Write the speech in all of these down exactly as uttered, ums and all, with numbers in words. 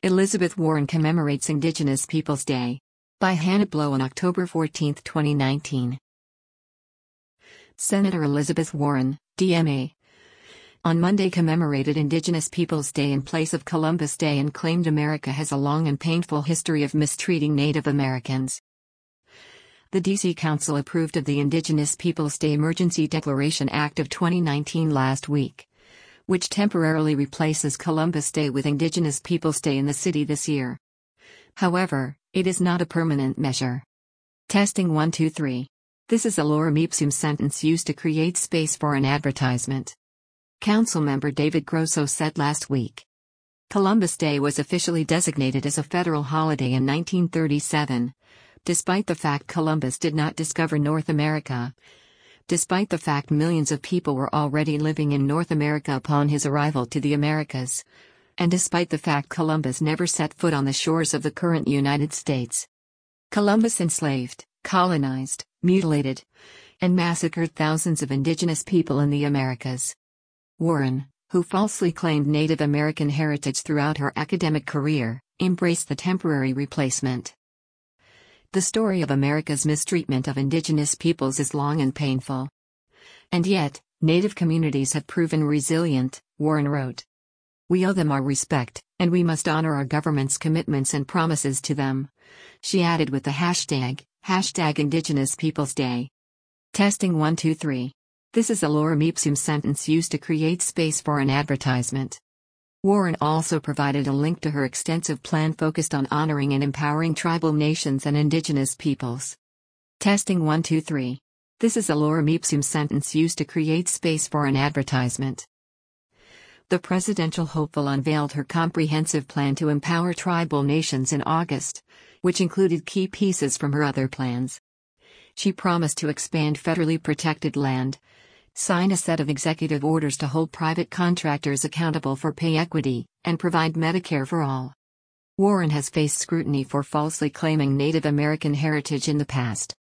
Elizabeth Warren commemorates Indigenous Peoples Day. By Hannah Blow on October fourteenth, twenty nineteen. Senator Elizabeth Warren, D M A, on Monday commemorated Indigenous Peoples Day in place of Columbus Day and claimed America has a long and painful history of mistreating Native Americans. The D C Council approved of the Indigenous Peoples Day Emergency Declaration Act of twenty nineteen last week, which temporarily replaces Columbus Day with Indigenous Peoples Day in the city this year. However, it is not a permanent measure. Testing one two three. This is a lorem ipsum sentence used to create space for an advertisement. Councilmember David Grosso said last week. Columbus Day was officially designated as a federal holiday in nineteen thirty-seven, despite the fact Columbus did not discover North America. Despite the fact millions of people were already living in North America upon his arrival to the Americas. And despite the fact Columbus never set foot on the shores of the current United States. Columbus enslaved, colonized, mutilated, and massacred thousands of indigenous people in the Americas. Warren, who falsely claimed Native American heritage throughout her academic career, embraced the temporary replacement. The story of America's mistreatment of indigenous peoples is long and painful. And yet, Native communities have proven resilient, Warren wrote. We owe them our respect, and we must honor our government's commitments and promises to them. She added with the hashtag, hashtag Indigenous Peoples Day. Testing one two three. This is a lorem ipsum sentence used to create space for an advertisement. Warren also provided a link to her extensive plan focused on honoring and empowering tribal nations and indigenous peoples. Testing one two three. This is a lorem ipsum sentence used to create space for an advertisement. The presidential hopeful unveiled her comprehensive plan to empower tribal nations in August, which included key pieces from her other plans. She promised to expand federally protected land, sign a set of executive orders to hold private contractors accountable for pay equity, and provide Medicare for all. Warren has faced scrutiny for falsely claiming Native American heritage in the past.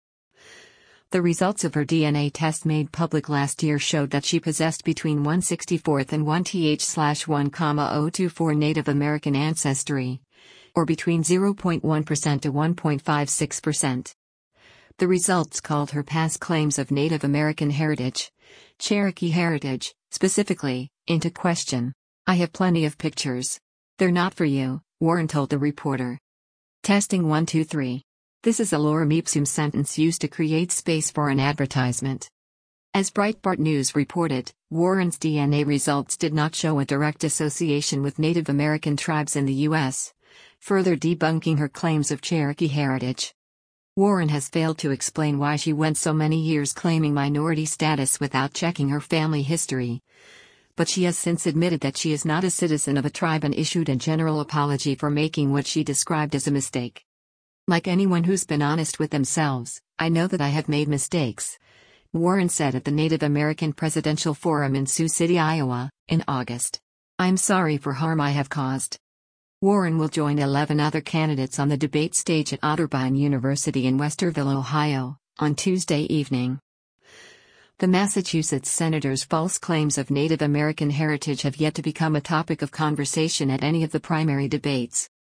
The results of her D N A test made public last year showed that she possessed between one sixty-fourth and one Th slash one zero two four Native American ancestry, or between zero point one percent to one point five six percent. The results called her past claims of Native American heritage, Cherokee heritage, specifically, into question. I have plenty of pictures. They're not for you, Warren told the reporter. Testing one two three. This is a lorem ipsum sentence used to create space for an advertisement. As Breitbart News reported, Warren's D N A results did not show a direct association with Native American tribes in the U S, further debunking her claims of Cherokee heritage. Warren has failed to explain why she went so many years claiming minority status without checking her family history. But she has since admitted that she is not a citizen of a tribe and issued a general apology for making what she described as a mistake. Like anyone who's been honest with themselves, I know that I have made mistakes, Warren said at the Native American Presidential Forum in Sioux City, Iowa, in August. I'm sorry for harm I have caused. Warren will join eleven other candidates on the debate stage at Otterbein University in Westerville, Ohio, on Tuesday evening. The Massachusetts senator's false claims of Native American heritage have yet to become a topic of conversation at any of the primary debates.